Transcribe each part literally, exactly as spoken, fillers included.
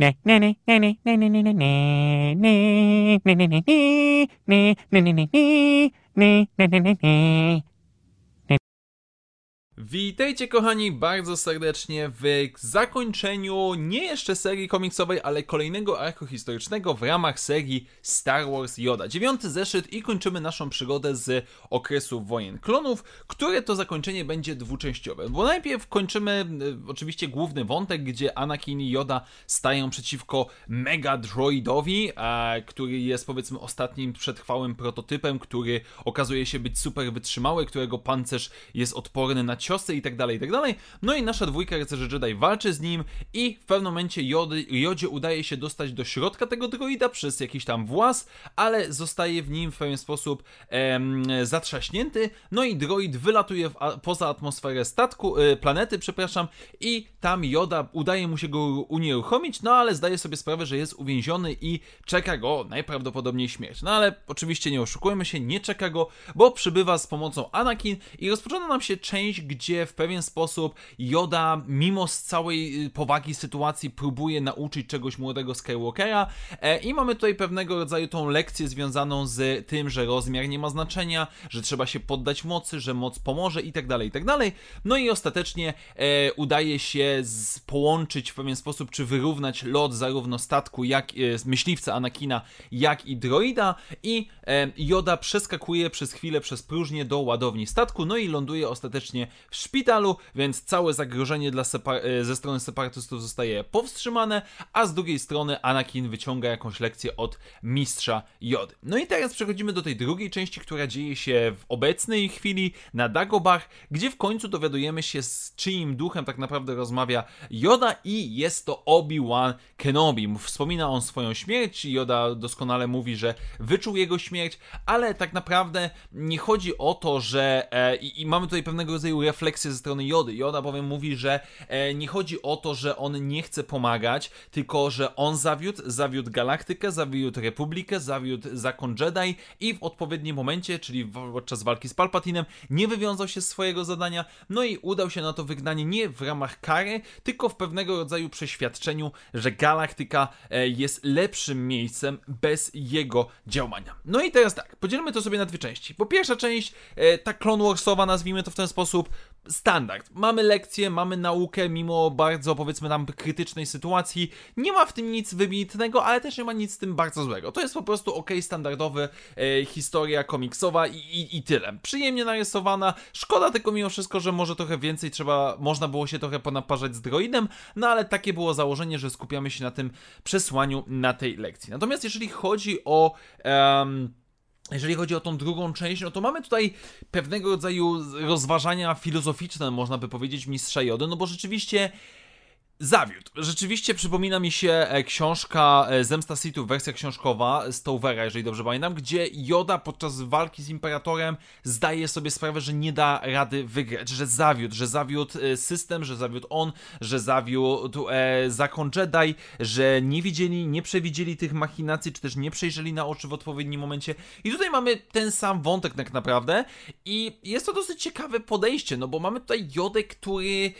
Witajcie kochani bardzo serdecznie w zakończeniu nie jeszcze serii komiksowej, ale kolejnego arku historycznego w ramach serii Star Wars Yoda. Dziewiąty zeszyt i kończymy naszą przygodę z okresu wojen klonów, które to zakończenie będzie dwuczęściowe. Bo najpierw kończymy y, oczywiście główny wątek, gdzie Anakin i Yoda stają przeciwko Mega Droidowi, a, który jest powiedzmy ostatnim przetrwałym prototypem, który okazuje się być super wytrzymały, którego pancerz jest odporny na ciosy i tak dalej, i tak dalej. No i nasza dwójka rycerzy Jedi walczy z nim i w pewnym momencie Jody, Jodzie udaje się dostać do środka tego droida przez jakiś tam włas, ale zostaje w nim w pewien sposób em, zatrzaśnięty, no i droid wylatuje w, a, poza atmosferę statku, e, planety, przepraszam, i tam Yoda udaje mu się go unieruchomić, no ale zdaje sobie sprawę, że jest uwięziony i czeka go najprawdopodobniej śmierć. No ale oczywiście nie oszukujmy się, nie czeka go, bo przybywa z pomocą Anakin i rozpoczyna nam się część, gdzie w pewien sposób Yoda, mimo z całej powagi sytuacji, próbuje nauczyć czegoś młodego Skywalkera e, i mamy tutaj pewnego rodzaju tą lekcję związaną z tym, że rozmiar nie ma znaczenia, że trzeba się poddać mocy, że moc pomoże i tak dalej, i tak dalej. No i ostatecznie e, udaje się z, połączyć w pewien sposób, czy wyrównać lot zarówno statku, jak e, myśliwca Anakina, jak i droida i e, Yoda przeskakuje przez chwilę przez próżnię do ładowni statku, no i ląduje ostatecznie w szpitalu, więc całe zagrożenie dla separ- ze strony separatystów zostaje powstrzymane, a z drugiej strony Anakin wyciąga jakąś lekcję od mistrza Jody. No i teraz przechodzimy do tej drugiej części, która dzieje się w obecnej chwili na Dagobah, gdzie w końcu dowiadujemy się, z czyim duchem tak naprawdę rozmawia Yoda i jest to Obi-Wan Kenobi. Wspomina on swoją śmierć, Yoda doskonale mówi, że wyczuł jego śmierć, ale tak naprawdę nie chodzi o to, że e, i, i mamy tutaj pewnego rodzaju refleksję ze strony Jody. Yoda bowiem mówi, że e, nie chodzi o to, że on nie chce pomagać, tylko że on zawiódł, zawiódł galaktykę, zawiódł Republikę, zawiódł zakon Jedi i w odpowiednim momencie, czyli podczas walki z Palpatinem, nie wywiązał się z swojego zadania, no i udał się na to wygnanie nie w ramach kary, tylko w pewnego rodzaju przeświadczeniu, że galaktyka e, jest lepszym miejscem bez jego działania. No i teraz tak, podzielmy to sobie na dwie części. Po pierwsza część, e, ta Clone Warsowa, nazwijmy to w ten sposób, standard. Mamy lekcję, mamy naukę, mimo bardzo, powiedzmy nam, krytycznej sytuacji. Nie ma w tym nic wybitnego, ale też nie ma nic z tym bardzo złego. To jest po prostu ok, standardowy e, historia komiksowa i, i, i tyle. Przyjemnie narysowana. Szkoda tylko mimo wszystko, że może trochę więcej trzeba, można było się trochę ponaparzać z droidem, no ale takie było założenie, że skupiamy się na tym przesłaniu na tej lekcji. Natomiast jeżeli chodzi o... Um, Jeżeli chodzi o tą drugą część, no to mamy tutaj pewnego rodzaju rozważania filozoficzne, można by powiedzieć, mistrza Jody, no bo rzeczywiście zawiódł. Rzeczywiście przypomina mi się książka Zemsta Sithów, wersja książkowa z Tovera, jeżeli dobrze pamiętam, gdzie Yoda podczas walki z Imperatorem zdaje sobie sprawę, że nie da rady wygrać, że zawiódł, że zawiódł system, że zawiódł on, że zawiódł e, zakon Jedi, że nie widzieli, nie przewidzieli tych machinacji, czy też nie przejrzeli na oczy w odpowiednim momencie. I tutaj mamy ten sam wątek tak naprawdę i jest to dosyć ciekawe podejście, no bo mamy tutaj Jodę, który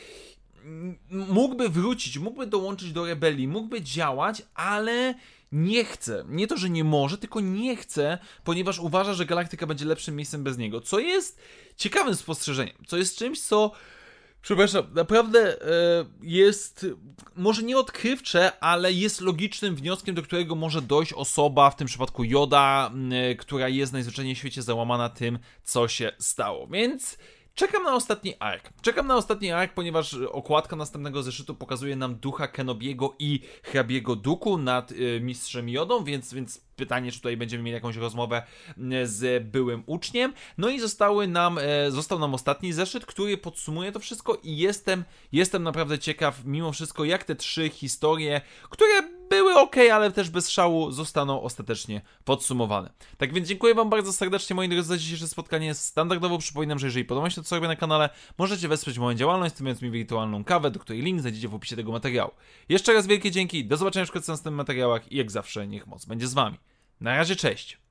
mógłby wrócić, mógłby dołączyć do rebelii, mógłby działać, ale nie chce. Nie to, że nie może, tylko nie chce, ponieważ uważa, że galaktyka będzie lepszym miejscem bez niego. Co jest ciekawym spostrzeżeniem. Co jest czymś, co... Przepraszam, naprawdę e, jest może nie odkrywcze, ale jest logicznym wnioskiem, do którego może dojść osoba, w tym przypadku Yoda, e, która jest najzwyczajniej w świecie załamana tym, co się stało. Więc... Czekam na ostatni ark. Czekam na ostatni ark, ponieważ okładka następnego zeszytu pokazuje nam ducha Kenobiego i hrabiego Dooku nad y, mistrzem Jodą, więc, więc pytanie, czy tutaj będziemy mieli jakąś rozmowę z byłym uczniem. No i zostały nam, e, został nam ostatni zeszyt, który podsumuje to wszystko i jestem, jestem naprawdę ciekaw mimo wszystko, jak te trzy historie, które były ok, ale też bez szału, zostaną ostatecznie podsumowane. Tak więc dziękuję wam bardzo serdecznie, moi drodzy, za dzisiejsze spotkanie. Standardowo przypominam, że jeżeli podoba się to, co robię na kanale, możecie wesprzeć moją działalność, stawiając mi wirtualną kawę, do której link znajdziecie w opisie tego materiału. Jeszcze raz wielkie dzięki, do zobaczenia wkrótce w następnych materiałach i jak zawsze niech moc będzie z wami. Na razie, cześć!